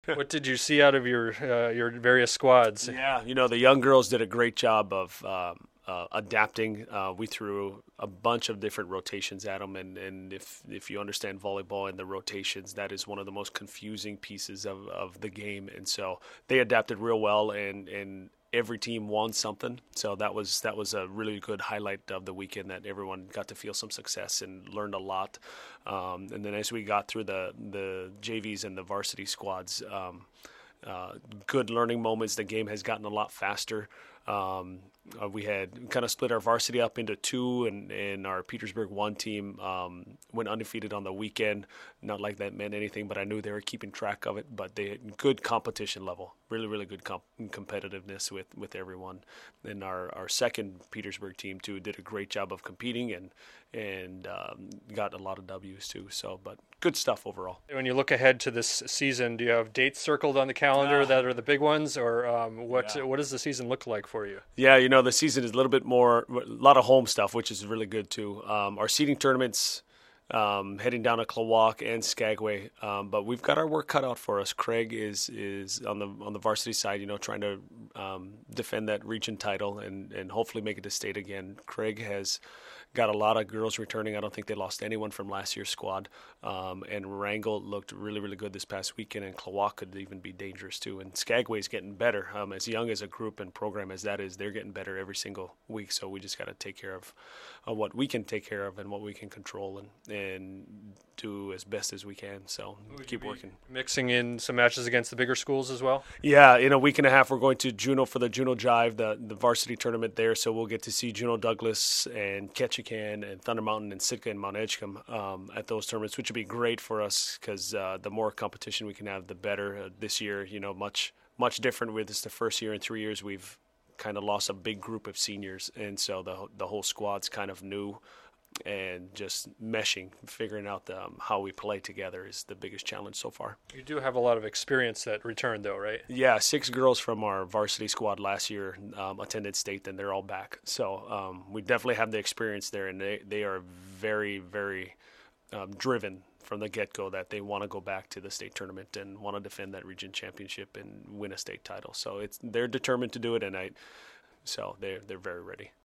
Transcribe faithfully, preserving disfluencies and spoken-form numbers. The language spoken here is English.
What did you see out of your uh, your various squads? Yeah, you know, the young girls did a great job of um, uh, adapting. Uh, we threw a bunch of different rotations at them, and, and if if you understand volleyball and the rotations, that is one of the most confusing pieces of, of the game. And so they adapted real well, and, and every team won something. So that was that was a really good highlight of the weekend, that everyone got to feel some success and learned a lot. Um, and then as we got through the the J Vs and the varsity squads. Um, uh, good learning moments. The game has gotten a lot faster. Um, uh, we had kind of split our varsity up into two, and, and our Petersburg one team um, went undefeated on the weekend. Not like that meant anything, but I knew they were keeping track of it. But they had good competition level, really, really good comp- competitiveness with, with everyone. And our, our second Petersburg team too did a great job of competing and and um, got a lot of W's too. So, but good stuff overall. When you look ahead to this season, do you have dates circled on the calendar Uh, that are the big ones, or um, what yeah. what does the season look like for you? Yeah, you know, the season is a little bit more, a lot of home stuff, which is really good too. Um, our seeding tournaments, um, heading down to Klawock and Skagway, um, but we've got our work cut out for us. Craig is is on the on the varsity side, you know, trying to um, defend that region title and, and hopefully make it to state again. Craig has got a lot of girls returning. I don't think they lost anyone from last year's squad. Um, and Wrangell looked really, really good this past weekend, and Klawock could even be dangerous too. And Skagway's getting better. Um, as young as a group and program as that is, they're getting better every single week. So we just got to take care of uh, what we can take care of and what we can control and, and do as best as we can. So Would you keep be working. mixing in some matches against the bigger schools as well? Yeah, in a week and a half, we're going to Juneau for the Juneau Jive, the, the varsity tournament there. So we'll get to see Juneau Douglas and Ketchikan and Thunder Mountain and Sitka and Mount Edgecombe um, at those tournaments, which would be great for us because uh, the more competition we can have, the better. Uh, this year, you know, much much different. With this the first year in three years we've kind of lost a big group of seniors, and so the the whole squad's kind of new. And just meshing, figuring out the, um, how we play together is the biggest challenge so far. You do have a lot of experience that return, though, right? Yeah, six girls from our varsity squad last year um, attended state, and they're all back. So um, we definitely have the experience there, and they, they are very, very um, driven from the get-go that they want to go back to the state tournament and want to defend that region championship and win a state title. So it's they're determined to do it, and I, so they're they're very ready.